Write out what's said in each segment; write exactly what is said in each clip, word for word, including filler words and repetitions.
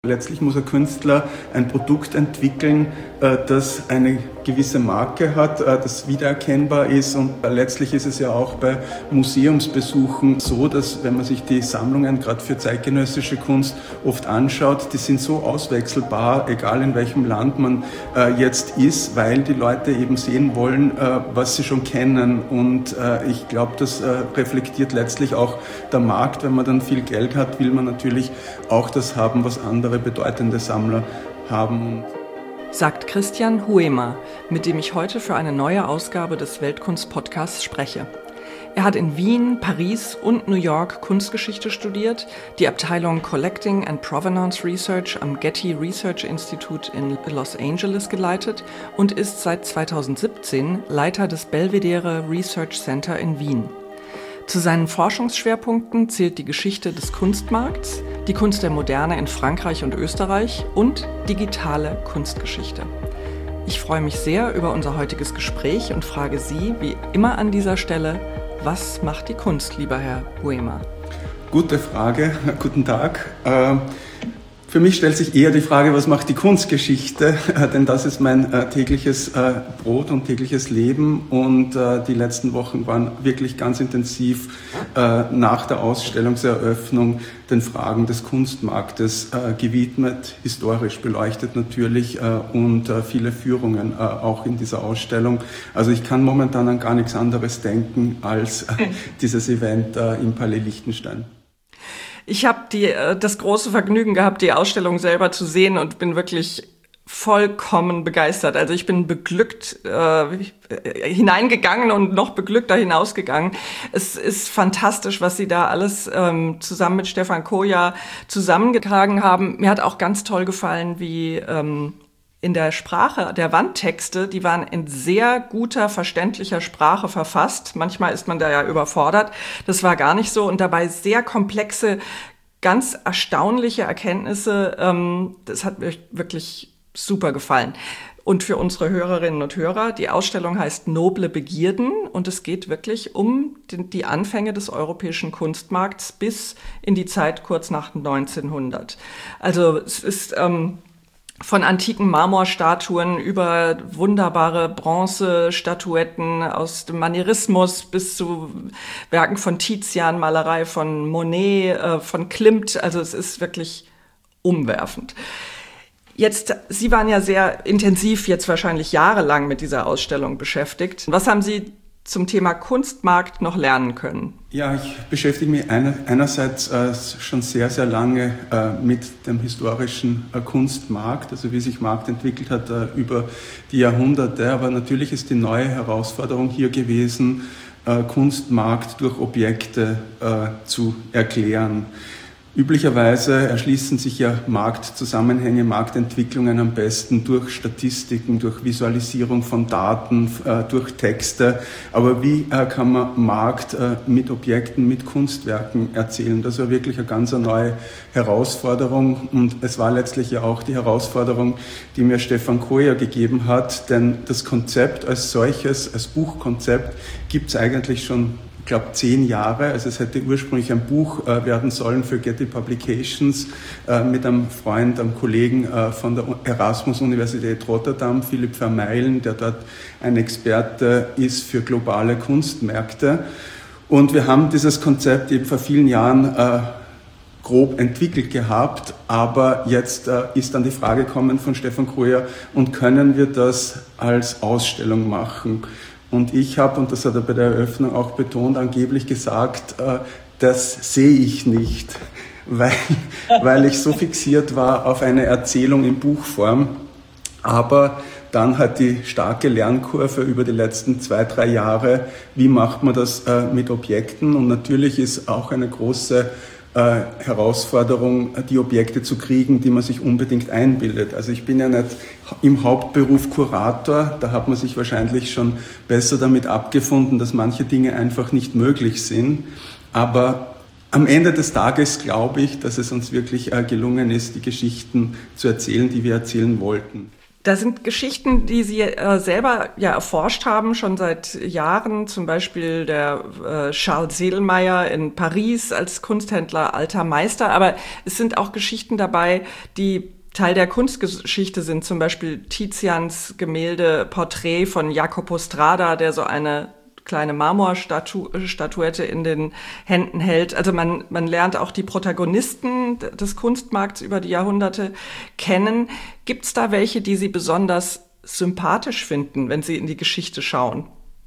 Letztlich muss ein Künstler ein Produkt entwickeln, das eine gewisse Marke hat, das wiedererkennbar ist. Und letztlich ist es ja auch bei Museumsbesuchen so, dass wenn man sich die Sammlungen gerade für zeitgenössische Kunst oft anschaut, die sind so auswechselbar, egal in welchem Land man jetzt ist, weil die Leute eben sehen wollen, was sie schon kennen. Und ich glaube, das reflektiert letztlich auch der Markt. Wenn man dann viel Geld hat, will man natürlich auch das haben, was andere bedeutende Sammler haben. Sagt Christian Huemer, mit dem ich heute für eine neue Ausgabe des Weltkunst-Podcasts spreche. Er hat in Wien, Paris und New York Kunstgeschichte studiert, die Abteilung Collecting and Provenance Research am Getty Research Institute in Los Angeles geleitet und ist seit zweitausendsiebzehn Leiter des Belvedere Research Center in Wien. Zu seinen Forschungsschwerpunkten zählt die Geschichte des Kunstmarkts, die Kunst der Moderne in Frankreich und Österreich und digitale Kunstgeschichte. Ich freue mich sehr über unser heutiges Gespräch und frage Sie, wie immer an dieser Stelle, was macht die Kunst, lieber Herr Huemer? Gute Frage, guten Tag. Für mich stellt sich eher die Frage, was macht die Kunstgeschichte, denn das ist mein äh, tägliches äh, Brot und tägliches Leben und äh, die letzten Wochen waren wirklich ganz intensiv äh, nach der Ausstellungseröffnung den Fragen des Kunstmarktes äh, gewidmet, historisch beleuchtet natürlich äh, und äh, viele Führungen äh, auch in dieser Ausstellung. Also ich kann momentan an gar nichts anderes denken als äh, dieses Event äh, im Palais Liechtenstein. Ich habe die das große Vergnügen gehabt, die Ausstellung selber zu sehen und bin wirklich vollkommen begeistert. Also ich bin beglückt äh, hineingegangen und noch beglückter hinausgegangen. Es ist fantastisch, was Sie da alles ähm, zusammen mit Stefan Koja zusammengetragen haben. Mir hat auch ganz toll gefallen, wie ähm, in der Sprache der Wandtexte, die waren in sehr guter, verständlicher Sprache verfasst. Manchmal ist man da ja überfordert. Das war gar nicht so. Und dabei sehr komplexe, ganz erstaunliche Erkenntnisse. Ähm, das hat mir wirklich super gefallen. Und für unsere Hörerinnen und Hörer, die Ausstellung heißt Noble Begierden und es geht wirklich um die Anfänge des europäischen Kunstmarkts bis in die Zeit kurz nach neunzehnhundert. Also es ist ähm, von antiken Marmorstatuen über wunderbare Bronzestatuetten aus dem Manierismus bis zu Werken von Tizian, Malerei von Monet, äh, von Klimt. Also es ist wirklich umwerfend. Jetzt, Sie waren ja sehr intensiv jetzt wahrscheinlich jahrelang mit dieser Ausstellung beschäftigt. Was haben Sie zum Thema Kunstmarkt noch lernen können? Ja, ich beschäftige mich einer, einerseits äh, schon sehr, sehr lange äh, mit dem historischen äh, Kunstmarkt, also wie sich Markt entwickelt hat äh, über die Jahrhunderte. Aber natürlich ist die neue Herausforderung hier gewesen, äh, Kunstmarkt durch Objekte äh, zu erklären. Üblicherweise erschließen sich ja Marktzusammenhänge, Marktentwicklungen am besten durch Statistiken, durch Visualisierung von Daten, äh, durch Texte. Aber wie äh, kann man Markt äh, mit Objekten, mit Kunstwerken erzählen? Das war wirklich eine ganz neue Herausforderung und es war letztlich ja auch die Herausforderung, die mir Stefan Koja gegeben hat, denn das Konzept als solches, als Buchkonzept gibt es eigentlich schon, ich glaube, zehn Jahre. Also es hätte ursprünglich ein Buch äh, werden sollen für Getty Publications äh, mit einem Freund, einem Kollegen äh, von der Erasmus-Universität Rotterdam, Philipp Vermeilen, der dort ein Experte ist für globale Kunstmärkte. Und wir haben dieses Konzept eben vor vielen Jahren äh, grob entwickelt gehabt, aber jetzt äh, ist dann die Frage gekommen von Stefan Koja, und können wir das als Ausstellung machen? Und ich habe, und das hat er bei der Eröffnung auch betont, angeblich gesagt, äh, das sehe ich nicht, weil, weil ich so fixiert war auf eine Erzählung in Buchform. Aber dann hat die starke Lernkurve über die letzten zwei, drei Jahre, wie macht man das äh, mit Objekten? Und natürlich ist auch eine große Äh, Herausforderung, die Objekte zu kriegen, die man sich unbedingt einbildet. Also ich bin ja nicht im Hauptberuf Kurator, da hat man sich wahrscheinlich schon besser damit abgefunden, dass manche Dinge einfach nicht möglich sind. Aber am Ende des Tages glaube ich, dass es uns wirklich äh, gelungen ist, die Geschichten zu erzählen, die wir erzählen wollten. Da sind Geschichten, die Sie äh, selber ja erforscht haben, schon seit Jahren. Zum Beispiel der äh, Charles Sedlmayr in Paris als Kunsthändler, alter Meister. Aber es sind auch Geschichten dabei, die Teil der Kunstgeschichte sind. Zum Beispiel Tizians Gemälde Porträt von Jacopo Strada, der so eine kleine Marmorstatuette in den Händen hält. Also man, man lernt auch die Protagonisten des Kunstmarkts über die Jahrhunderte kennen. Gibt es da welche, die Sie besonders sympathisch finden, wenn Sie in die Geschichte schauen?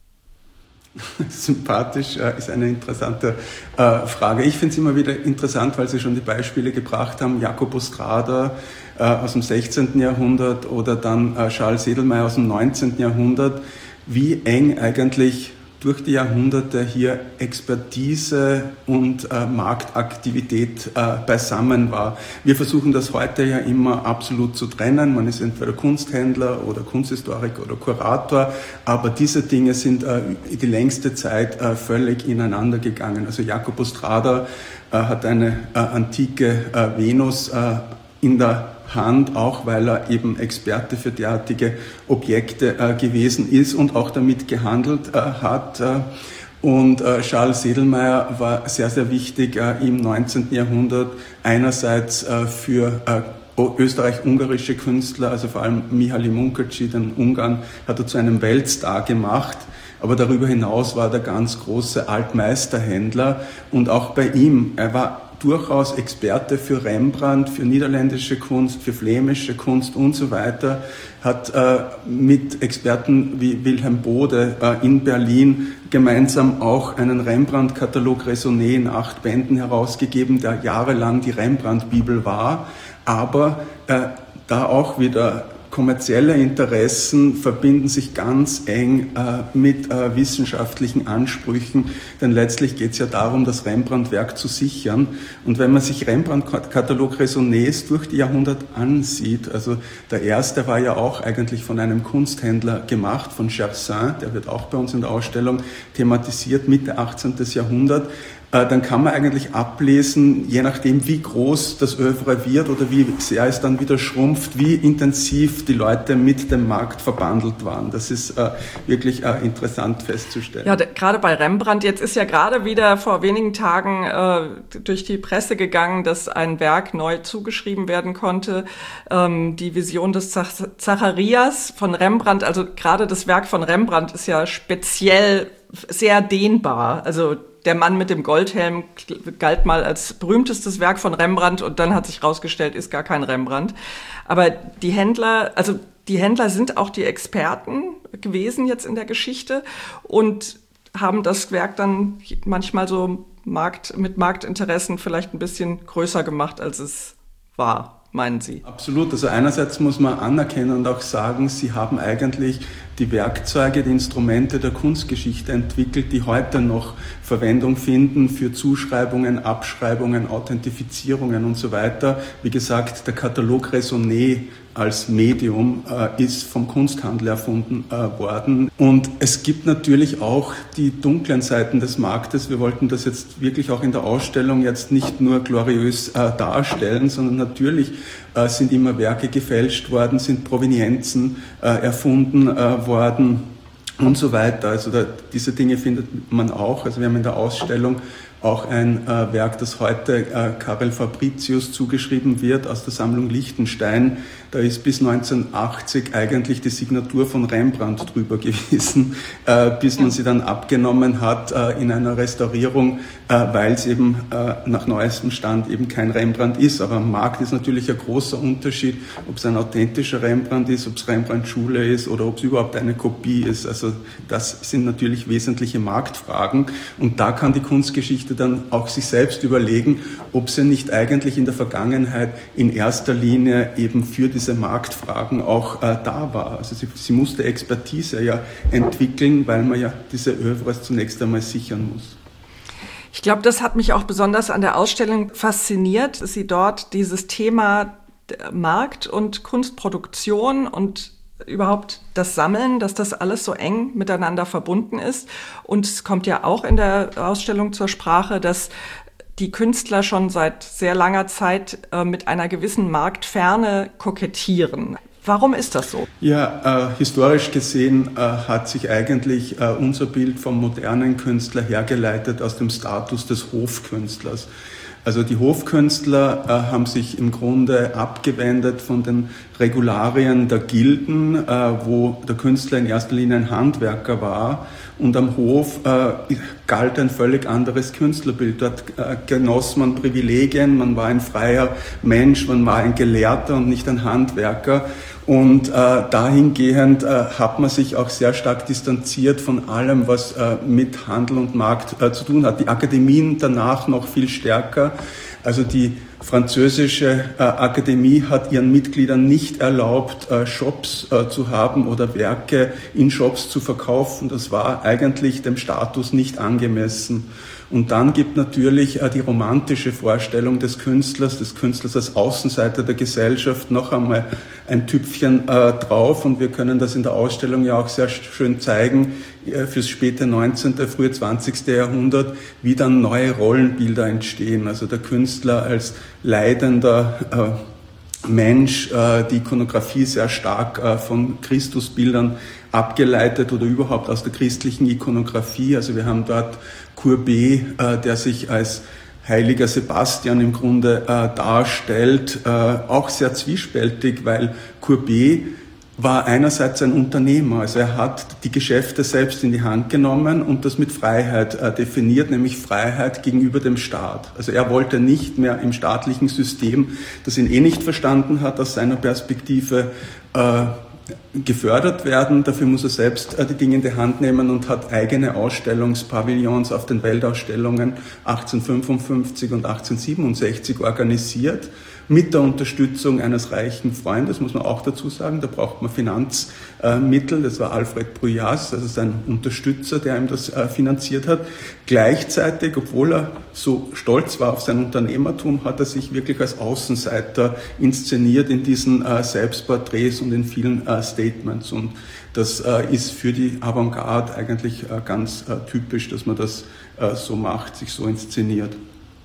Sympathisch äh, ist eine interessante äh, Frage. Ich finde es immer wieder interessant, weil Sie schon die Beispiele gebracht haben, Jacopo Strada äh, aus dem sechzehnten Jahrhundert oder dann äh, Charles Sedlmayr aus dem neunzehnten Jahrhundert, wie eng eigentlich durch die Jahrhunderte hier Expertise und äh, Marktaktivität äh, beisammen war. Wir versuchen das heute ja immer absolut zu trennen. Man ist entweder Kunsthändler oder Kunsthistoriker oder Kurator, aber diese Dinge sind äh, die längste Zeit äh, völlig ineinander gegangen. Also Jacopo Strada äh, hat eine äh, antike äh, Venus äh, in der Hand, auch weil er eben Experte für derartige Objekte äh, gewesen ist und auch damit gehandelt äh, hat. Äh, und äh, Charles Sedlmayr war sehr, sehr wichtig äh, im neunzehnten Jahrhundert, einerseits äh, für äh, österreich-ungarische Künstler, also vor allem Mihály Munkácsy, den Ungarn, hat er zu einem Weltstar gemacht. Aber darüber hinaus war er der ganz große Altmeisterhändler und auch bei ihm, er war durchaus Experte für Rembrandt, für niederländische Kunst, für flämische Kunst und so weiter, hat äh, mit Experten wie Wilhelm Bode äh, in Berlin gemeinsam auch einen Rembrandt-Katalog Raisonné in acht Bänden herausgegeben, der jahrelang die Rembrandt-Bibel war, aber äh, da auch wieder kommerzielle Interessen verbinden sich ganz eng äh, mit äh, wissenschaftlichen Ansprüchen, denn letztlich geht es ja darum, das Rembrandt-Werk zu sichern. Und wenn man sich Rembrandt-Katalog Raisonnés durch die Jahrhunderte ansieht, also der erste war ja auch eigentlich von einem Kunsthändler gemacht, von Gersaint, der wird auch bei uns in der Ausstellung thematisiert, Mitte achtzehnten Jahrhundert, dann kann man eigentlich ablesen, je nachdem wie groß das Œuvre wird oder wie sehr es dann wieder schrumpft, wie intensiv die Leute mit dem Markt verbandelt waren. Das ist äh, wirklich äh, interessant festzustellen. Ja, gerade bei Rembrandt, jetzt ist ja gerade wieder vor wenigen Tagen äh, durch die Presse gegangen, dass ein Werk neu zugeschrieben werden konnte, ähm, die Vision des Zach- Zacharias von Rembrandt. Also gerade das Werk von Rembrandt ist ja speziell sehr dehnbar, also der Mann mit dem Goldhelm galt mal als berühmtestes Werk von Rembrandt und dann hat sich herausgestellt, ist gar kein Rembrandt. Aber die Händler, also die Händler sind auch die Experten gewesen jetzt in der Geschichte und haben das Werk dann manchmal so Markt, mit Marktinteressen vielleicht ein bisschen größer gemacht, als es war. Meinen Sie? Absolut. Also einerseits muss man anerkennen und auch sagen, Sie haben eigentlich die Werkzeuge, die Instrumente der Kunstgeschichte entwickelt, die heute noch Verwendung finden für Zuschreibungen, Abschreibungen, Authentifizierungen und so weiter. Wie gesagt, der Katalog Raisonné als Medium äh, ist vom Kunsthandel erfunden äh, worden. Und es gibt natürlich auch die dunklen Seiten des Marktes. Wir wollten das jetzt wirklich auch in der Ausstellung jetzt nicht nur gloriös äh, darstellen, sondern natürlich äh, sind immer Werke gefälscht worden, sind Provenienzen äh, erfunden äh, worden und so weiter. Also da, diese Dinge findet man auch. Also wir haben in der Ausstellung auch ein äh, Werk, das heute äh, Karel Fabricius zugeschrieben wird aus der Sammlung Lichtenstein. Da ist bis neunzehnhundertachtzig eigentlich die Signatur von Rembrandt drüber gewesen, äh, bis man sie dann abgenommen hat äh, in einer Restaurierung, äh, weil es eben äh, nach neuestem Stand eben kein Rembrandt ist. Aber am Markt ist natürlich ein großer Unterschied, ob es ein authentischer Rembrandt ist, ob es Rembrandt-Schule ist oder ob es überhaupt eine Kopie ist. Also das sind natürlich wesentliche Marktfragen und da kann die Kunstgeschichte dann auch sich selbst überlegen, ob sie nicht eigentlich in der Vergangenheit in erster Linie eben für diese Marktfragen auch äh, da war. Also sie, sie musste Expertise ja entwickeln, weil man ja diese Œuvres zunächst einmal sichern muss. Ich glaube, das hat mich auch besonders an der Ausstellung fasziniert, dass Sie dort dieses Thema Markt und Kunstproduktion und überhaupt das Sammeln, dass das alles so eng miteinander verbunden ist. Und es kommt ja auch in der Ausstellung zur Sprache, dass die Künstler schon seit sehr langer Zeit äh, mit einer gewissen Marktferne kokettieren. Warum ist das so? Ja, äh, historisch gesehen äh, hat sich eigentlich äh, unser Bild vom modernen Künstler hergeleitet aus dem Status des Hofkünstlers. Also die Hofkünstler äh, haben sich im Grunde abgewendet von den Regularien der Gilden, äh, wo der Künstler in erster Linie ein Handwerker war. Und am Hof äh, galt ein völlig anderes Künstlerbild. Dort äh, genoss man Privilegien, man war ein freier Mensch, man war ein Gelehrter und nicht ein Handwerker. Und äh, dahingehend äh, hat man sich auch sehr stark distanziert von allem, was äh, mit Handel und Markt äh, zu tun hat. Die Akademien danach noch viel stärker. Also die französische äh, Akademie hat ihren Mitgliedern nicht erlaubt, äh, Shops äh, zu haben oder Werke in Shops zu verkaufen. Das war eigentlich dem Status nicht angemessen. Und dann gibt natürlich äh, die romantische Vorstellung des Künstlers, des Künstlers als Außenseiter der Gesellschaft noch einmal ein Tüpfchen äh, drauf. Und wir können das in der Ausstellung ja auch sehr schön zeigen, äh, fürs späte neunzehnte, frühe zwanzigste Jahrhundert, wie dann neue Rollenbilder entstehen. Also der Künstler als leidender äh, Mensch, äh, die Ikonografie sehr stark äh, von Christusbildern abgeleitet oder überhaupt aus der christlichen Ikonografie. Also wir haben dort Courbet, äh, der sich als heiliger Sebastian im Grunde äh, darstellt, äh, auch sehr zwiespältig, weil Courbet war einerseits ein Unternehmer, also er hat die Geschäfte selbst in die Hand genommen und das mit Freiheit äh, definiert, nämlich Freiheit gegenüber dem Staat. Also er wollte nicht mehr im staatlichen System, das ihn eh nicht verstanden hat, aus seiner Perspektive äh, gefördert werden. Dafür muss er selbst äh, die Dinge in die Hand nehmen und hat eigene Ausstellungspavillons auf den Weltausstellungen achtzehnhundertfünfundfünfzig und achtzehnhundertsiebenundsechzig organisiert. Mit der Unterstützung eines reichen Freundes, muss man auch dazu sagen, da braucht man Finanzmittel, das war Alfred Bruyas, also sein Unterstützer, der ihm das finanziert hat. Gleichzeitig, obwohl er so stolz war auf sein Unternehmertum, hat er sich wirklich als Außenseiter inszeniert in diesen Selbstporträts und in vielen Statements. Und das ist für die Avantgarde eigentlich ganz typisch, dass man das so macht, sich so inszeniert.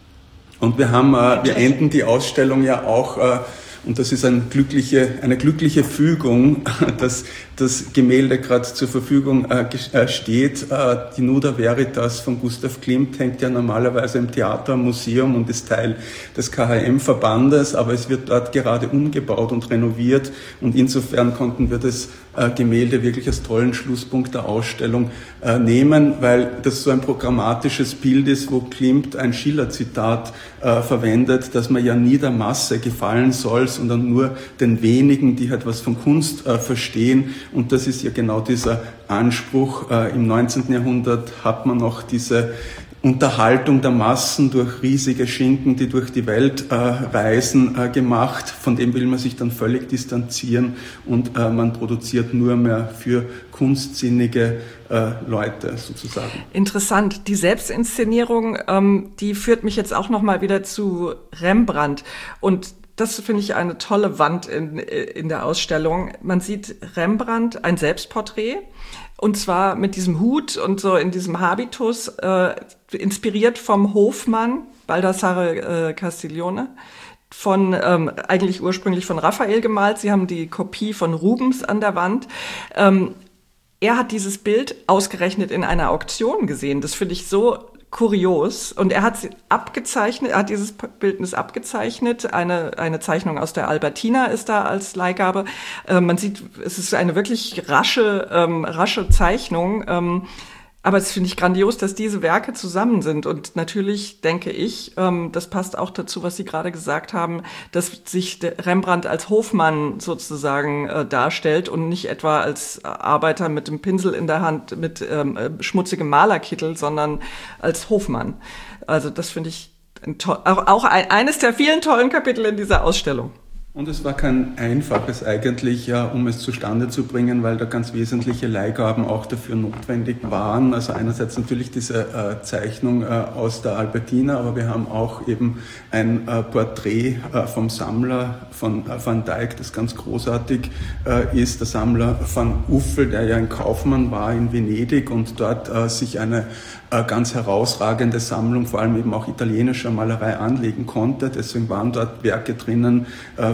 Und wir haben, äh, wir enden die Ausstellung ja auch, äh, und das ist eine glückliche, eine glückliche Fügung, dass das Gemälde gerade zur Verfügung äh, steht. Äh, die Nuda Veritas von Gustav Klimt hängt ja normalerweise im Theater, im Museum und ist Teil des K H M-Verbandes, aber es wird dort gerade umgebaut und renoviert und insofern konnten wir das äh, Gemälde wirklich als tollen Schlusspunkt der Ausstellung äh, nehmen, weil das so ein programmatisches Bild ist, wo Klimt ein Schiller-Zitat äh, verwendet, dass man ja nie der Masse gefallen soll, sondern nur den wenigen, die halt was von Kunst äh, verstehen. Und das ist ja genau dieser Anspruch. Äh, Im neunzehnten Jahrhundert hat man noch diese Unterhaltung der Massen durch riesige Schinken, die durch die Welt äh, reisen, äh, gemacht. Von dem will man sich dann völlig distanzieren und äh, man produziert nur mehr für kunstsinnige äh, Leute sozusagen. Interessant. Die Selbstinszenierung, ähm, die führt mich jetzt auch nochmal wieder zu Rembrandt. Und das finde ich eine tolle Wand in, in der Ausstellung. Man sieht Rembrandt, ein Selbstporträt, und zwar mit diesem Hut und so in diesem Habitus, äh, inspiriert vom Hofmann, Baldassare äh, Castiglione, von ähm, eigentlich ursprünglich von Raphael gemalt. Sie haben die Kopie von Rubens an der Wand. Ähm, er hat dieses Bild ausgerechnet in einer Auktion gesehen. Das finde ich so kurios. Und er hat sie abgezeichnet, er hat dieses Bildnis abgezeichnet. Eine, eine Zeichnung aus der Albertina ist da als Leihgabe. Äh, man sieht, es ist eine wirklich rasche, ähm, rasche Zeichnung. Ähm, aber es finde ich grandios, dass diese Werke zusammen sind. Und natürlich denke ich, ähm, das passt auch dazu, was Sie gerade gesagt haben, dass sich der Rembrandt als Hofmann sozusagen äh, darstellt und nicht etwa als Arbeiter mit dem Pinsel in der Hand, mit ähm, schmutzigem Malerkittel, sondern als Hofmann. Also das finde ich ein to- auch, auch ein, eines der vielen tollen Kapitel in dieser Ausstellung. Und es war kein einfaches eigentlich, ja, um es zustande zu bringen, weil da ganz wesentliche Leihgaben auch dafür notwendig waren. Also einerseits natürlich diese äh, Zeichnung äh, aus der Albertina, aber wir haben auch eben ein äh, Porträt äh, vom Sammler von äh, Van Dyck, das ganz großartig äh, ist. Der Sammler Van Uffel, der ja ein Kaufmann war in Venedig und dort äh, sich eine äh, ganz herausragende Sammlung, vor allem eben auch italienischer Malerei anlegen konnte. Deswegen waren dort Werke drinnen äh,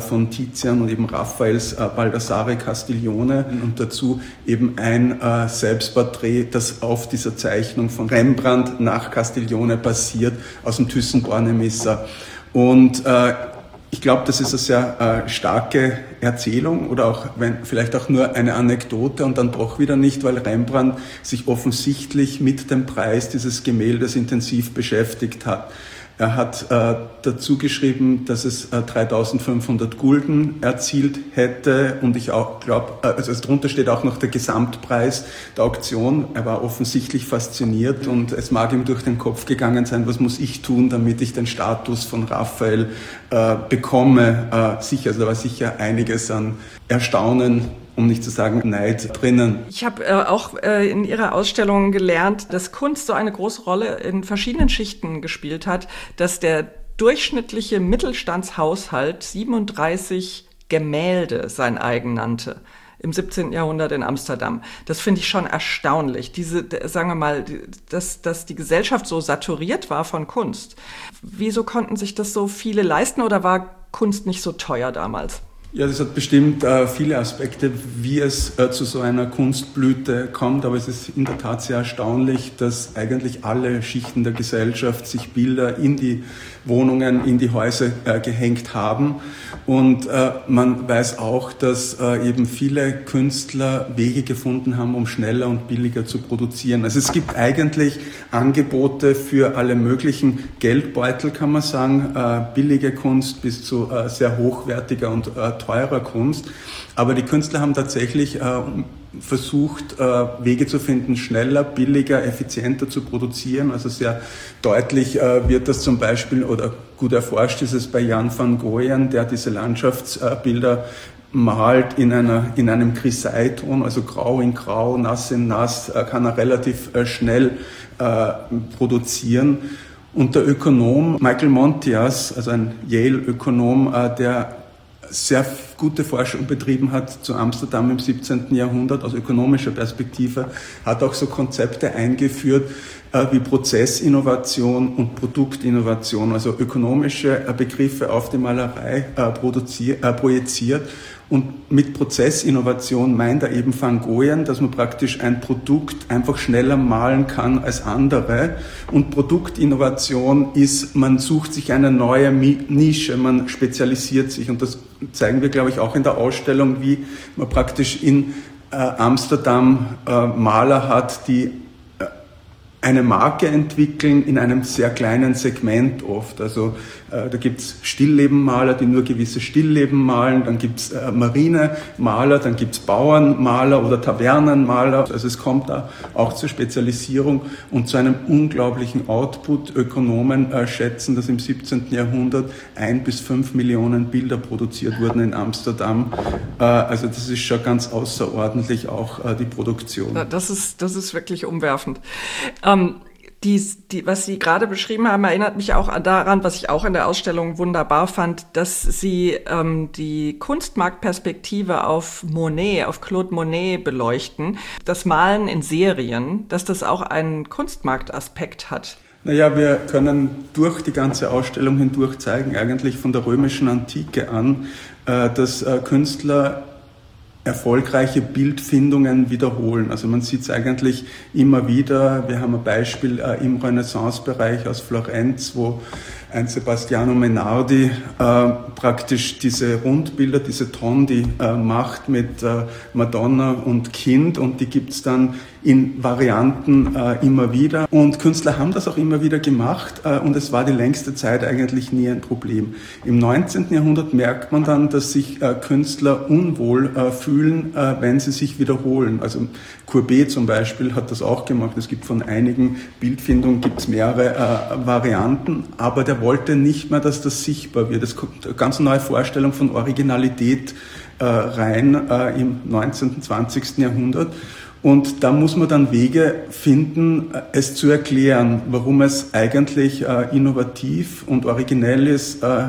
von Tizian und eben Raffaels Baldassare Castiglione und dazu eben ein Selbstporträt, das auf dieser Zeichnung von Rembrandt nach Castiglione basiert, aus dem Thyssen-Bornemisser. Und äh, ich glaube, das ist eine sehr äh, starke Erzählung oder auch wenn, vielleicht auch nur eine Anekdote und dann doch wieder nicht, weil Rembrandt sich offensichtlich mit dem Preis dieses Gemäldes intensiv beschäftigt hat. Er hat äh, dazu geschrieben, dass es äh, dreitausendfünfhundert Gulden erzielt hätte und ich auch glaube, äh, also darunter steht auch noch der Gesamtpreis der Auktion. Er war offensichtlich fasziniert und es mag ihm durch den Kopf gegangen sein, was muss ich tun, damit ich den Status von Raphael äh, bekomme. Äh, sicher, also da war sicher einiges an Erstaunen, um nicht zu sagen Neid drinnen. Ich habe äh, auch äh, in Ihrer Ausstellung gelernt, dass Kunst so eine große Rolle in verschiedenen Schichten gespielt hat, dass der durchschnittliche Mittelstandshaushalt siebenunddreißig Gemälde sein eigen nannte. Im siebzehnten Jahrhundert in Amsterdam. Das finde ich schon erstaunlich. Diese, sagen wir mal, dass, dass die Gesellschaft so saturiert war von Kunst. Wieso konnten sich das so viele leisten oder war Kunst nicht so teuer damals? Ja, das hat bestimmt äh, viele Aspekte, wie es äh, zu so einer Kunstblüte kommt, aber es ist in der Tat sehr erstaunlich, dass eigentlich alle Schichten der Gesellschaft sich Bilder in die Wohnungen, in die Häuser äh, gehängt haben. Und äh, man weiß auch, dass äh, eben viele Künstler Wege gefunden haben, um schneller und billiger zu produzieren. Also es gibt eigentlich Angebote für alle möglichen Geldbeutel, kann man sagen, äh, billige Kunst bis zu äh, sehr hochwertiger und äh, teurer Kunst. Aber die Künstler haben tatsächlich äh, versucht, äh, Wege zu finden, schneller, billiger, effizienter zu produzieren. Also sehr deutlich äh, wird das zum Beispiel, oder gut erforscht ist es bei Jan van Goyen, der diese Landschaftsbilder malt in einer, in einem Grisaille-Ton, also grau in grau, nass in nass, äh, kann er relativ äh, schnell äh, produzieren. Und der Ökonom Michael Montias, also ein Yale-Ökonom, äh, der sehr gute Forschung betrieben hat zu Amsterdam im siebzehnten Jahrhundert aus ökonomischer Perspektive, hat auch so Konzepte eingeführt äh, wie Prozessinnovation und Produktinnovation, also ökonomische äh, Begriffe auf die Malerei äh, produziert, äh, projiziert. Und mit Prozessinnovation meint er eben Van Goyen, dass man praktisch ein Produkt einfach schneller malen kann als andere. Und Produktinnovation ist, man sucht sich eine neue Nische, man spezialisiert sich. Und das zeigen wir, glaube ich, auch in der Ausstellung, wie man praktisch in äh, Amsterdam äh, Maler hat, die äh, eine Marke entwickeln in einem sehr kleinen Segment oft. Also äh, da gibt's Stilllebenmaler, die nur gewisse Stillleben malen, dann gibt's äh, Marinemaler, dann gibt's Bauernmaler oder Tavernenmaler. Also es kommt da auch zur Spezialisierung und zu einem unglaublichen Output. Ökonomen äh, schätzen, dass im siebzehnten Jahrhundert ein bis fünf Millionen Bilder produziert wurden in Amsterdam. Äh, also das ist schon ganz außerordentlich auch äh, die Produktion. Das ist, das ist wirklich umwerfend. Ähm Die, die, was Sie gerade beschrieben haben, erinnert mich auch daran, was ich auch in der Ausstellung wunderbar fand, dass Sie ähm, die Kunstmarktperspektive auf Monet, auf Claude Monet beleuchten. Das Malen in Serien, dass das auch einen Kunstmarktaspekt hat. Naja, wir können durch die ganze Ausstellung hindurch zeigen, eigentlich von der römischen Antike an, äh, dass äh, Künstler erfolgreiche Bildfindungen wiederholen. Also man sieht es eigentlich immer wieder. Wir haben ein Beispiel äh, im Renaissance-Bereich aus Florenz, wo ein Sebastiano Menardi äh, praktisch diese Rundbilder, diese Tondi äh, macht mit äh, Madonna und Kind und die gibt's dann in Varianten äh, immer wieder. Und Künstler haben das auch immer wieder gemacht äh, und es war die längste Zeit eigentlich nie ein Problem. Im neunzehnten Jahrhundert merkt man dann, dass sich äh, Künstler unwohl äh, fühlen, äh, wenn sie sich wiederholen. Also Courbet zum Beispiel hat das auch gemacht. Es gibt von einigen Bildfindungen gibt's mehrere äh, Varianten, aber der wollte nicht mehr, dass das sichtbar wird. Es kommt eine ganz neue Vorstellung von Originalität äh, rein äh, im neunzehnten, zwanzigsten Jahrhundert. Und da muss man dann Wege finden, es zu erklären, warum es eigentlich äh, innovativ und originell ist, äh,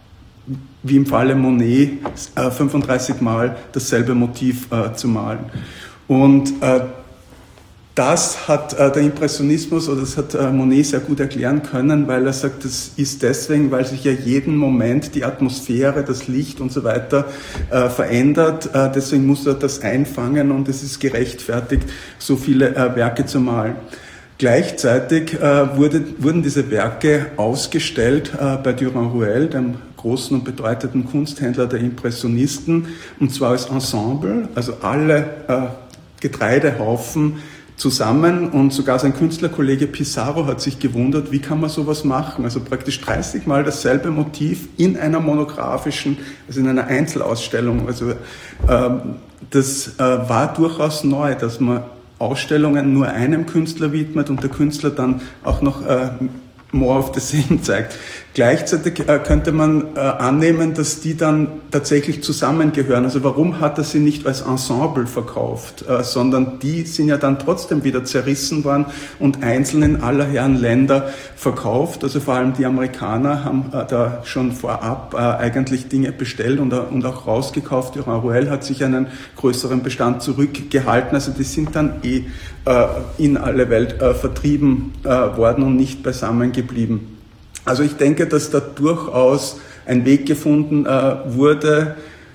wie im Falle Monet, äh, fünfunddreißig Mal dasselbe Motiv äh, zu malen. Und äh, das hat äh, der Impressionismus, oder das hat äh, Monet sehr gut erklären können, weil er sagt, das ist deswegen, weil sich ja jeden Moment die Atmosphäre, das Licht und so weiter äh, verändert. Äh, deswegen muss er das einfangen und es ist gerechtfertigt, so viele äh, Werke zu malen. Gleichzeitig äh, wurde, wurden diese Werke ausgestellt äh, bei Durand-Ruel, dem großen und bedeutenden Kunsthändler der Impressionisten, und zwar als Ensemble, also alle äh, Getreidehaufen zusammen, und sogar sein Künstlerkollege Pissarro hat sich gewundert, wie kann man sowas machen? Also praktisch dreißig Mal dasselbe Motiv in einer monografischen, also in einer Einzelausstellung. Also ähm, das äh, war durchaus neu, dass man Ausstellungen nur einem Künstler widmet und der Künstler dann auch noch äh, more of the same zeigt. Gleichzeitig äh, könnte man äh, annehmen, dass die dann tatsächlich zusammengehören. Also warum hat er sie nicht als Ensemble verkauft, äh, sondern die sind ja dann trotzdem wieder zerrissen worden und einzeln in aller Herren Länder verkauft. Also vor allem die Amerikaner haben äh, da schon vorab äh, eigentlich Dinge bestellt und, äh, und auch rausgekauft. Durand-Ruel hat sich einen größeren Bestand zurückgehalten. Also die sind dann eh äh, in alle Welt äh, vertrieben äh, worden und nicht beisammen geblieben. Also ich denke, dass da durchaus ein Weg gefunden äh, wurde,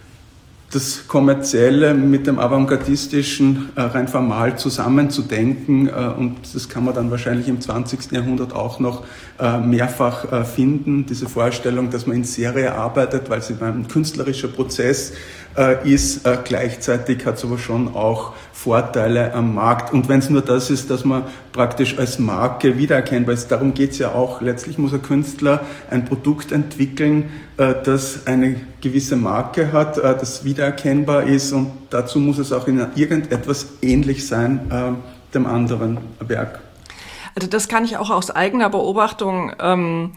das Kommerzielle mit dem Avantgardistischen äh, rein formal zusammenzudenken, äh, und das kann man dann wahrscheinlich im zwanzigsten Jahrhundert auch noch äh, mehrfach äh, finden, diese Vorstellung, dass man in Serie arbeitet, weil sie ein künstlerischer Prozess äh, ist, äh, gleichzeitig hat es aber schon auch Vorteile am Markt. Und wenn es nur das ist, dass man praktisch als Marke wiedererkennbar ist, darum geht es ja auch. Letztlich muss ein Künstler ein Produkt entwickeln, äh, das eine gewisse Marke hat, äh, das wiedererkennbar ist, und dazu muss es auch in irgendetwas ähnlich sein äh, dem anderen Werk. Also das kann ich auch aus eigener Beobachtung ähm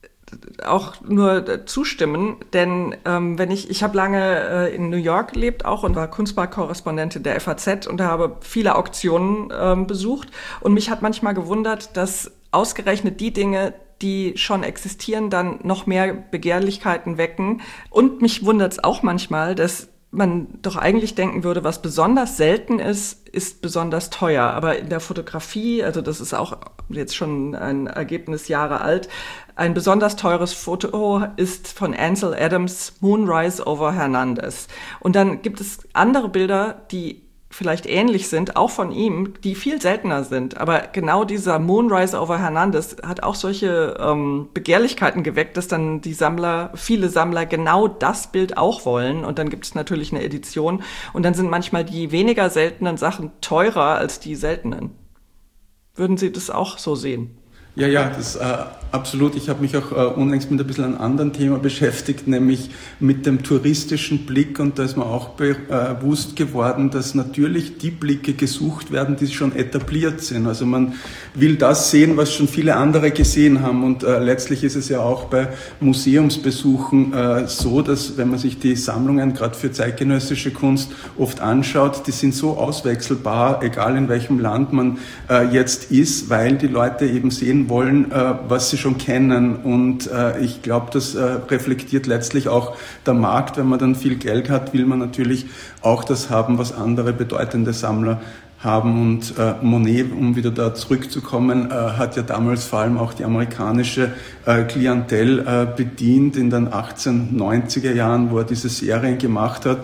auch nur zustimmen, denn ähm, wenn ich, ich habe lange äh, in New York gelebt auch und war Kunstmarktkorrespondentin der F A Z und habe viele Auktionen ähm, besucht, und mich hat manchmal gewundert, dass ausgerechnet die Dinge, die schon existieren, dann noch mehr Begehrlichkeiten wecken, und mich wundert es auch manchmal, dass man doch eigentlich denken würde, was besonders selten ist, ist besonders teuer. Aber in der Fotografie, also das ist auch jetzt schon ein Ergebnis Jahre alt, ein besonders teures Foto ist von Ansel Adams Moonrise over Hernandez. Und dann gibt es andere Bilder, die vielleicht ähnlich sind, auch von ihm, die viel seltener sind. Aber genau dieser Moonrise over Hernandez hat auch solche ähm, Begehrlichkeiten geweckt, dass dann die Sammler, viele Sammler genau das Bild auch wollen. Und dann gibt es natürlich eine Edition. Und dann sind manchmal die weniger seltenen Sachen teurer als die seltenen. Würden Sie das auch so sehen? Ja, ja, das äh, absolut. Ich habe mich auch äh, unlängst mit ein bisschen einem anderen Thema beschäftigt, nämlich mit dem touristischen Blick, und da ist mir auch be- äh, bewusst geworden, dass natürlich die Blicke gesucht werden, die schon etabliert sind. Also man will das sehen, was schon viele andere gesehen haben, und äh, letztlich ist es ja auch bei Museumsbesuchen äh, so, dass wenn man sich die Sammlungen gerade für zeitgenössische Kunst oft anschaut, die sind so auswechselbar, egal in welchem Land man äh, jetzt ist, weil die Leute eben sehen wollen, äh, was sie schon kennen, und äh, ich glaube, das äh, reflektiert letztlich auch der Markt. Wenn man dann viel Geld hat, will man natürlich auch das haben, was andere bedeutende Sammler haben, und äh, Monet, um wieder da zurückzukommen, äh, hat ja damals vor allem auch die amerikanische äh, Klientel äh, bedient in den achtzehnhundertneunziger Jahren, wo er diese Serien gemacht hat,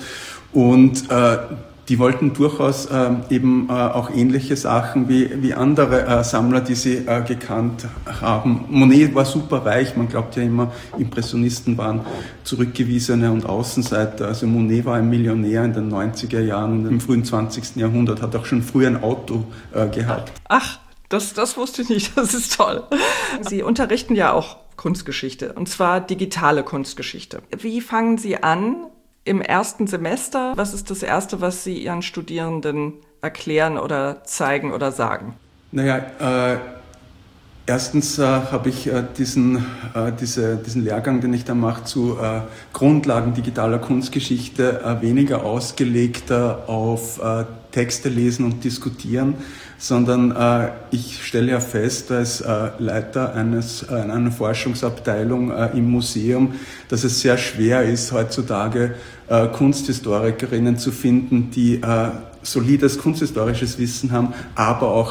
und äh, die wollten durchaus äh, eben äh, auch ähnliche Sachen wie, wie andere äh, Sammler, die sie äh, gekannt haben. Monet war super reich, man glaubt ja immer, Impressionisten waren Zurückgewiesene und Außenseiter. Also Monet war ein Millionär in den neunziger Jahren und im frühen zwanzigsten Jahrhundert, hat auch schon früh ein Auto äh, gehabt. Ach, das, das wusste ich nicht, das ist toll. Sie unterrichten ja auch Kunstgeschichte, und zwar digitale Kunstgeschichte. Wie fangen Sie an? Im ersten Semester, was ist das Erste, was Sie Ihren Studierenden erklären oder zeigen oder sagen? Naja, äh, erstens äh, habe ich äh, diesen, äh, diese, diesen Lehrgang, den ich da mache, zu äh, Grundlagen digitaler Kunstgeschichte äh, weniger ausgelegt äh, auf äh, Texte lesen und diskutieren, sondern äh, ich stelle ja fest, als äh, Leiter eines, äh, einer Forschungsabteilung äh, im Museum, dass es sehr schwer ist, heutzutage äh, Kunsthistorikerinnen zu finden, die äh, solides kunsthistorisches Wissen haben, aber auch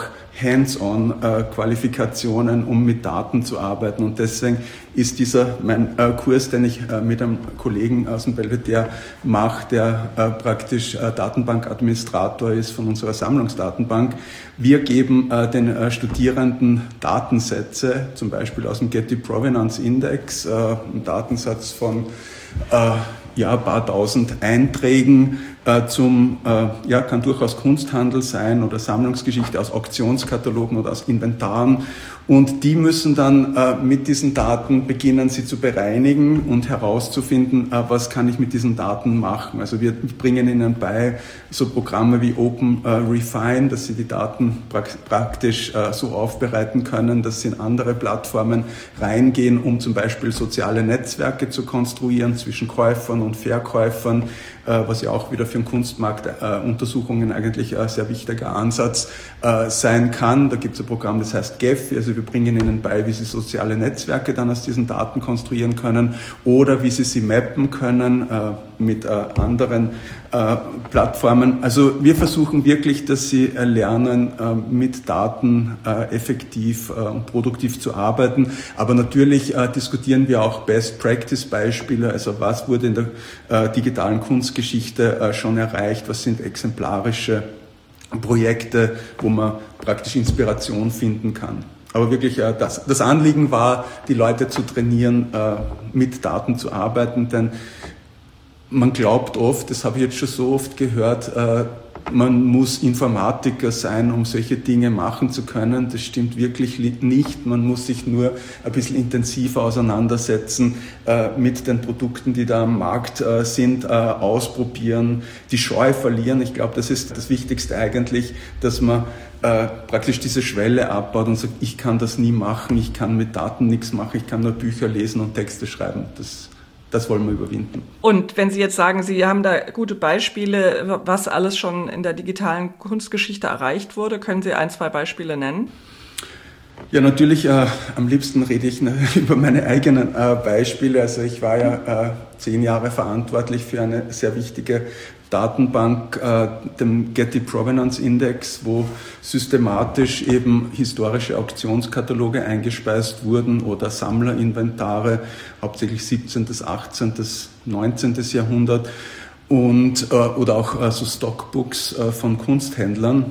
Hands-on-Qualifikationen, um mit Daten zu arbeiten. Und deswegen ist dieser mein äh, Kurs, den ich äh, mit einem Kollegen aus dem Belvedere mache, der äh, praktisch äh, Datenbankadministrator ist von unserer Sammlungsdatenbank. Wir geben äh, den äh, Studierenden Datensätze, zum Beispiel aus dem Getty Provenance Index, äh, einen Datensatz von äh, ja, ein paar tausend Einträgen äh, zum, äh, ja, kann durchaus Kunsthandel sein oder Sammlungsgeschichte aus Auktionskatalogen oder aus Inventaren. Und die müssen dann äh, mit diesen Daten beginnen, sie zu bereinigen und herauszufinden, äh, was kann ich mit diesen Daten machen. Also wir bringen ihnen bei so Programme wie Open äh, Refine, dass sie die Daten prak- praktisch äh, so aufbereiten können, dass sie in andere Plattformen reingehen, um zum Beispiel soziale Netzwerke zu konstruieren zwischen Käufern und Verkäufern, äh, was ja auch wieder für den Kunstmarktuntersuchungen äh, eigentlich ein sehr wichtiger Ansatz äh, sein kann. Da gibt es ein Programm, das heißt Gephi, also wir bringen ihnen bei, wie sie soziale Netzwerke dann aus diesen Daten konstruieren können oder wie sie sie mappen können äh, mit äh, anderen äh, Plattformen. Also wir versuchen wirklich, dass sie äh, lernen, äh, mit Daten äh, effektiv äh, und produktiv zu arbeiten. Aber natürlich äh, diskutieren wir auch Best-Practice-Beispiele, also was wurde in der äh, digitalen Kunstgeschichte äh, schon erreicht, was sind exemplarische Projekte, wo man praktisch Inspiration finden kann. Aber wirklich, äh, das, das Anliegen war, die Leute zu trainieren, äh, mit Daten zu arbeiten, denn man glaubt oft, das habe ich jetzt schon so oft gehört, äh, man muss Informatiker sein, um solche Dinge machen zu können. Das stimmt wirklich nicht. Man muss sich nur ein bisschen intensiver auseinandersetzen äh, mit den Produkten, die da am Markt äh, sind, äh, ausprobieren, die Scheu verlieren. Ich glaube, das ist das Wichtigste eigentlich, dass man äh, praktisch diese Schwelle abbaut und sagt, ich kann das nie machen, ich kann mit Daten nichts machen, ich kann nur Bücher lesen und Texte schreiben. Das Das wollen wir überwinden. Und wenn Sie jetzt sagen, Sie haben da gute Beispiele, was alles schon in der digitalen Kunstgeschichte erreicht wurde, können Sie ein, zwei Beispiele nennen? Ja, natürlich, äh, am liebsten rede ich ne, über meine eigenen äh, Beispiele. Also ich war ja äh, zehn Jahre verantwortlich für eine sehr wichtige Datenbank, äh, dem Getty Provenance Index, wo systematisch eben historische Auktionskataloge eingespeist wurden oder Sammlerinventare, hauptsächlich siebzehnten., achtzehnten., neunzehnten. Jahrhundert und, äh, oder auch äh, so Stockbooks äh, von Kunsthändlern.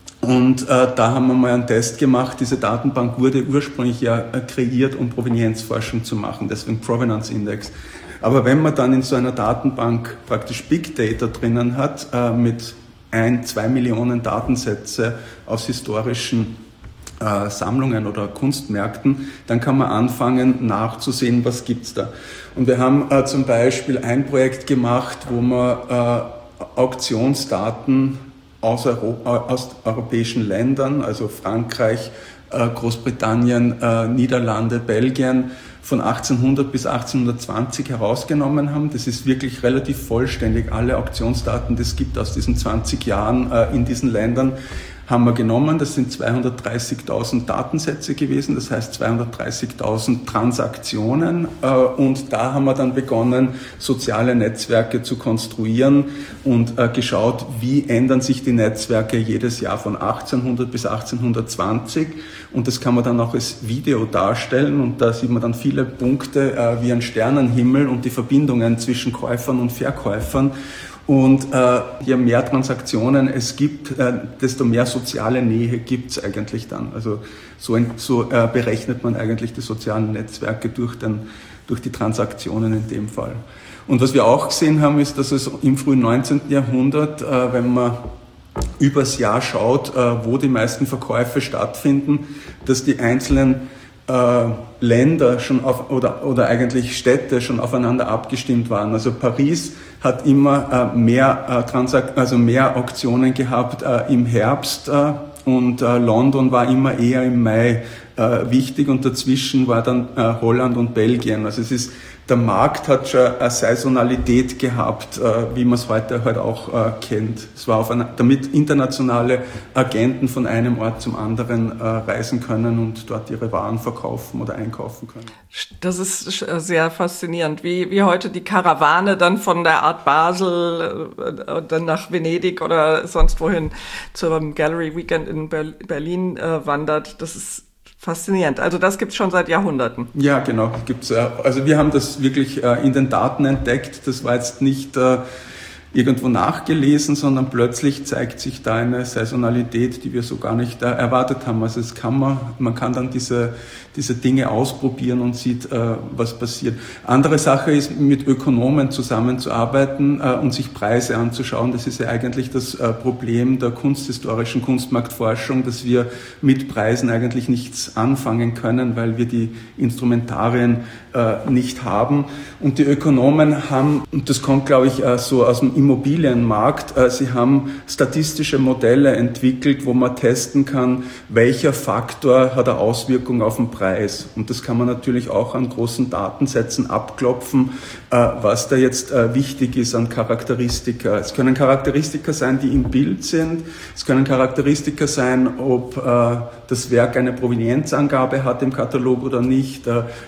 Und äh, da haben wir mal einen Test gemacht. Diese Datenbank wurde ursprünglich ja äh, kreiert, um Provenienzforschung zu machen, deswegen Provenance Index. Aber wenn man dann in so einer Datenbank praktisch Big Data drinnen hat, äh, mit ein, zwei Millionen Datensätze aus historischen äh, Sammlungen oder Kunstmärkten, dann kann man anfangen nachzusehen, was gibt's da. Und wir haben äh, zum Beispiel ein Projekt gemacht, wo man äh, Auktionsdaten aus, Euro, aus europäischen Ländern, also Frankreich, äh, Großbritannien, äh, Niederlande, Belgien, von achtzehnhundert bis achtzehnhundertzwanzig herausgenommen haben. Das ist wirklich relativ vollständig. Alle Auktionsdaten, die es gibt aus diesen zwanzig Jahren äh, in diesen Ländern, haben wir genommen. Das sind zweihundertdreißigtausend Datensätze gewesen, das heißt zweihundertdreißigtausend Transaktionen. Äh, und da haben wir dann begonnen, soziale Netzwerke zu konstruieren und äh, geschaut, wie ändern sich die Netzwerke jedes Jahr von achtzehnhundert bis achtzehnhundertzwanzig. Und das kann man dann auch als Video darstellen. Und da sieht man dann viele Punkte äh, wie ein Sternenhimmel und die Verbindungen zwischen Käufern und Verkäufern. Und äh, je mehr Transaktionen es gibt, äh, desto mehr soziale Nähe gibt es eigentlich dann. Also so, ein, so äh, berechnet man eigentlich die sozialen Netzwerke durch, den, durch die Transaktionen in dem Fall. Und was wir auch gesehen haben, ist, dass es im frühen neunzehnten. Jahrhundert, äh, wenn man übers Jahr schaut, äh, wo die meisten Verkäufe stattfinden, dass die einzelnen äh, Länder schon auf, oder, oder eigentlich Städte schon aufeinander abgestimmt waren. Also Paris hat immer äh, mehr, äh, Transakt- also mehr Auktionen gehabt äh, im Herbst äh, und äh, London war immer eher im Mai äh, wichtig und dazwischen war dann äh, Holland und Belgien. Also es ist der Markt hat schon eine Saisonalität gehabt, wie man es heute halt auch kennt. Es war auf einer, damit internationale Agenten von einem Ort zum anderen reisen können und dort ihre Waren verkaufen oder einkaufen können. Das ist sehr faszinierend, wie, wie heute die Karawane dann von der Art Basel äh, dann nach Venedig oder sonst wohin zum Gallery Weekend in Berlin äh, wandert. Das ist faszinierend. Also das gibt's schon seit Jahrhunderten. Ja, genau. Gibt's. Also wir haben das wirklich in den Daten entdeckt. Das war jetzt nicht irgendwo nachgelesen, sondern plötzlich zeigt sich da eine Saisonalität, die wir so gar nicht erwartet haben. Also es kann man, man kann dann diese, diese Dinge ausprobieren und sieht, was passiert. Andere Sache ist, mit Ökonomen zusammenzuarbeiten und sich Preise anzuschauen. Das ist ja eigentlich das Problem der kunsthistorischen Kunstmarktforschung, dass wir mit Preisen eigentlich nichts anfangen können, weil wir die Instrumentarien nicht haben. Und die Ökonomen haben, und das kommt, glaube ich, so aus dem Immobilienmarkt, sie haben statistische Modelle entwickelt, wo man testen kann, welcher Faktor hat eine Auswirkung auf den Preis. Und das kann man natürlich auch an großen Datensätzen abklopfen, was da jetzt wichtig ist an Charakteristika. Es können Charakteristika sein, die im Bild sind. Es können Charakteristika sein, ob das Werk eine Provenienzangabe hat im Katalog oder nicht,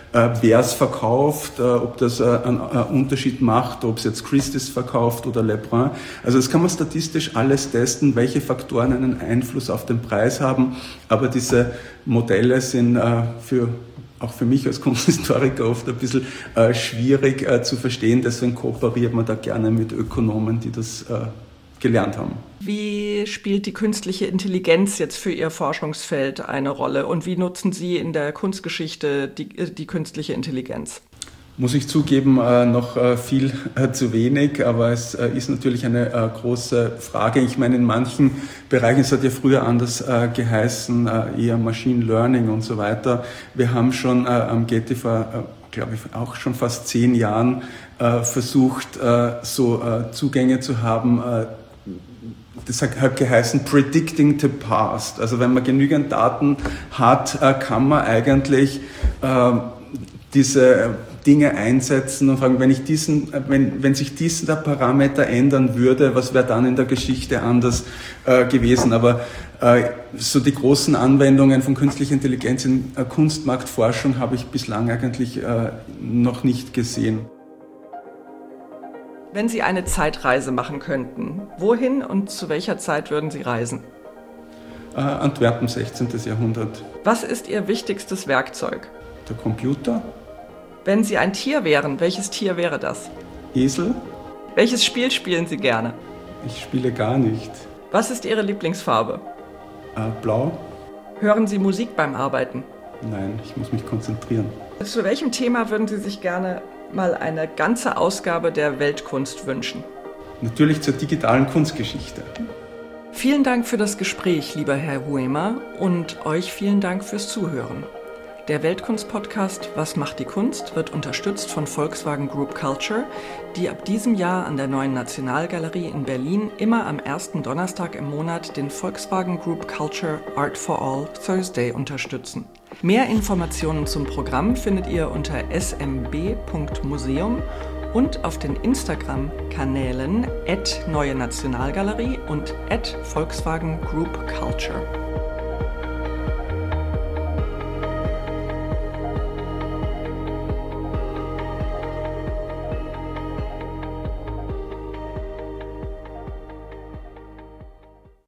wer es verkauft, ob das einen Unterschied macht, ob es jetzt Christie's verkauft oder Lebrun. Also das kann man statistisch alles testen, welche Faktoren einen Einfluss auf den Preis haben. Aber diese Modelle sind für auch für mich als Kunsthistoriker oft ein bisschen äh, schwierig äh, zu verstehen. Deswegen kooperiert man da gerne mit Ökonomen, die das äh, gelernt haben. Wie spielt die künstliche Intelligenz jetzt für Ihr Forschungsfeld eine Rolle? Und wie nutzen Sie in der Kunstgeschichte die, die künstliche Intelligenz? Muss ich zugeben, äh, noch äh, viel äh, zu wenig, aber es äh, ist natürlich eine äh, große Frage. Ich meine, in manchen Bereichen, es hat ja früher anders äh, geheißen, äh, eher Machine Learning und so weiter. Wir haben schon äh, am G T V, äh, glaube ich, auch schon fast zehn Jahren äh, versucht, äh, so äh, Zugänge zu haben. Äh, Das hat geheißen Predicting the Past. Also wenn man genügend Daten hat, äh, kann man eigentlich äh, diese Dinge einsetzen und fragen, wenn ich diesen, wenn, wenn sich dieser Parameter ändern würde, was wäre dann in der Geschichte anders äh, gewesen? Aber äh, so die großen Anwendungen von künstlicher Intelligenz in äh, Kunstmarktforschung habe ich bislang eigentlich äh, noch nicht gesehen. Wenn Sie eine Zeitreise machen könnten, wohin und zu welcher Zeit würden Sie reisen? Äh, Antwerpen, sechzehnten. Jahrhundert. Was ist Ihr wichtigstes Werkzeug? Der Computer. Wenn Sie ein Tier wären, welches Tier wäre das? Esel. Welches Spiel spielen Sie gerne? Ich spiele gar nicht. Was ist Ihre Lieblingsfarbe? Äh, blau. Hören Sie Musik beim Arbeiten? Nein, ich muss mich konzentrieren. Zu welchem Thema würden Sie sich gerne mal eine ganze Ausgabe der Weltkunst wünschen? Natürlich zur digitalen Kunstgeschichte. Vielen Dank für das Gespräch, lieber Herr Huemer, und euch vielen Dank fürs Zuhören. Der Weltkunst-Podcast Was macht die Kunst wird unterstützt von Volkswagen Group Culture, die ab diesem Jahr an der neuen Nationalgalerie in Berlin immer am ersten Donnerstag im Monat den Volkswagen Group Culture Art for All Thursday unterstützen. Mehr Informationen zum Programm findet ihr unter s m b punkt museum und auf den Instagram-Kanälen at Neue Nationalgalerie und at Volkswagen Group Culture.